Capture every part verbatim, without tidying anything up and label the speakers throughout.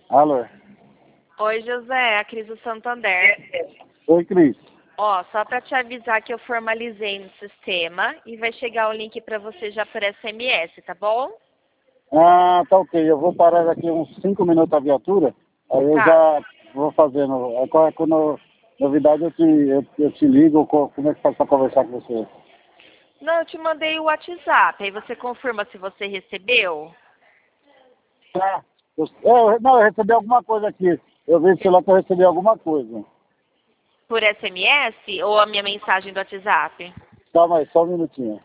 Speaker 1: Alô?
Speaker 2: Oi, José, a Cris do Santander.
Speaker 1: Oi, Cris.
Speaker 2: Ó, só para te avisar que eu formalizei no sistema e vai chegar o link para você já por S M S, tá bom?
Speaker 1: Ah, tá ok. Eu vou parar daqui uns cinco minutos a viatura. Aí eu
Speaker 2: Tá.
Speaker 1: já vou fazendo. Aí qual- quando novidade eu te, eu, eu te ligo. co- Como é que faz para conversar com você?
Speaker 2: Não, eu te mandei o WhatsApp, aí você confirma se você recebeu.
Speaker 1: Tá. Eu, eu- não, eu recebi alguma coisa aqui. Eu vi no celular que eu recebi alguma coisa.
Speaker 2: Por S M S ou a minha mensagem do WhatsApp?
Speaker 1: Calma aí, só um minutinho.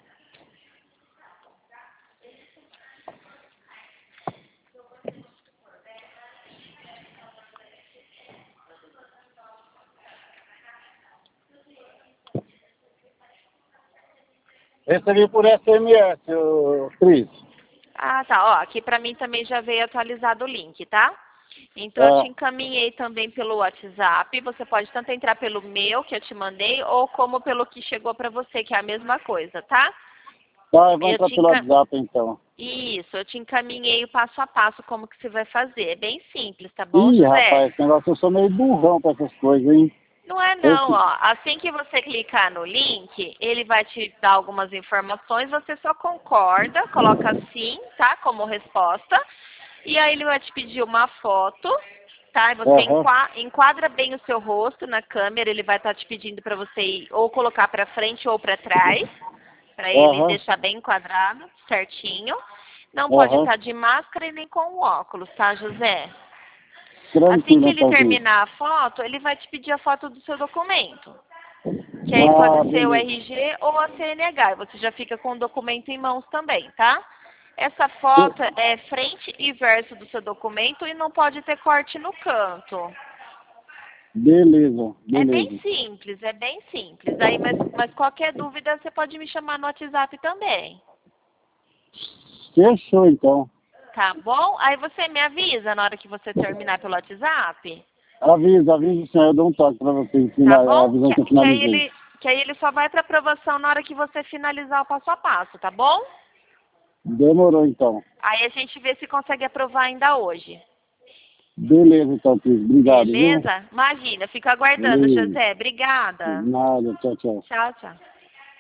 Speaker 1: Recebi por S M S, ô, Cris.
Speaker 2: Ah, tá. Ó, aqui para mim também já veio atualizado o link, tá? Então eu te
Speaker 1: Ah,
Speaker 2: encaminhei também pelo WhatsApp. Você pode tanto entrar pelo meu que eu te mandei ou como pelo que chegou para você, que é a mesma coisa, tá?
Speaker 1: tá, eu vou
Speaker 2: Eu
Speaker 1: entrar
Speaker 2: te
Speaker 1: pelo
Speaker 2: enca...
Speaker 1: WhatsApp então.
Speaker 2: Isso, eu te encaminhei o passo a passo como que você vai fazer. É bem simples, tá bom,
Speaker 1: Ih,
Speaker 2: José?
Speaker 1: rapaz, esse negócio eu sou meio burrão pra essas coisas, hein?
Speaker 2: Não é não,
Speaker 1: Esse...
Speaker 2: ó. Assim que você clicar no link, ele vai te dar algumas informações, você só concorda, coloca sim, tá? Como resposta. E aí ele vai te pedir uma foto, tá? E você
Speaker 1: Aham,
Speaker 2: enqua- enquadra bem o seu rosto na câmera, ele vai estar te pedindo para você ir ou colocar para frente ou para trás, para ele
Speaker 1: aham,
Speaker 2: deixar bem enquadrado, certinho. Não pode
Speaker 1: aham.
Speaker 2: estar de máscara e nem com o óculos, tá, José? Assim que
Speaker 1: Tranquilo
Speaker 2: ele
Speaker 1: então, Cris.
Speaker 2: terminar a foto, ele vai te pedir a foto do seu documento. Que aí
Speaker 1: Ah,
Speaker 2: pode ser o
Speaker 1: beleza.
Speaker 2: R G ou a C N H. E você já fica com o documento em mãos também, tá? Essa
Speaker 1: Be-
Speaker 2: foto é frente e verso do seu documento e não pode ter corte no canto.
Speaker 1: Beleza,
Speaker 2: É bem
Speaker 1: beleza.
Speaker 2: simples, é bem simples. Aí, mas, mas qualquer dúvida você pode me chamar no WhatsApp também.
Speaker 1: Fechou então.
Speaker 2: Tá bom? Aí você me avisa na hora que você terminar pelo WhatsApp.
Speaker 1: Avisa, avisa, senhor. Eu dou um toque pra você,
Speaker 2: Tá
Speaker 1: final,
Speaker 2: bom?
Speaker 1: avisando
Speaker 2: Que,
Speaker 1: que eu
Speaker 2: que, aí
Speaker 1: finalizei.
Speaker 2: ele, que aí ele só vai para aprovação na hora que você finalizar o passo a passo, tá bom?
Speaker 1: Demorou então.
Speaker 2: Aí a gente vê se consegue aprovar ainda hoje.
Speaker 1: Beleza então, Cris. Obrigado, viu?
Speaker 2: Beleza? Imagina, fico aguardando,
Speaker 1: Beleza.
Speaker 2: José. Obrigada.
Speaker 1: Nada, tchau, tchau.
Speaker 2: Tchau, tchau.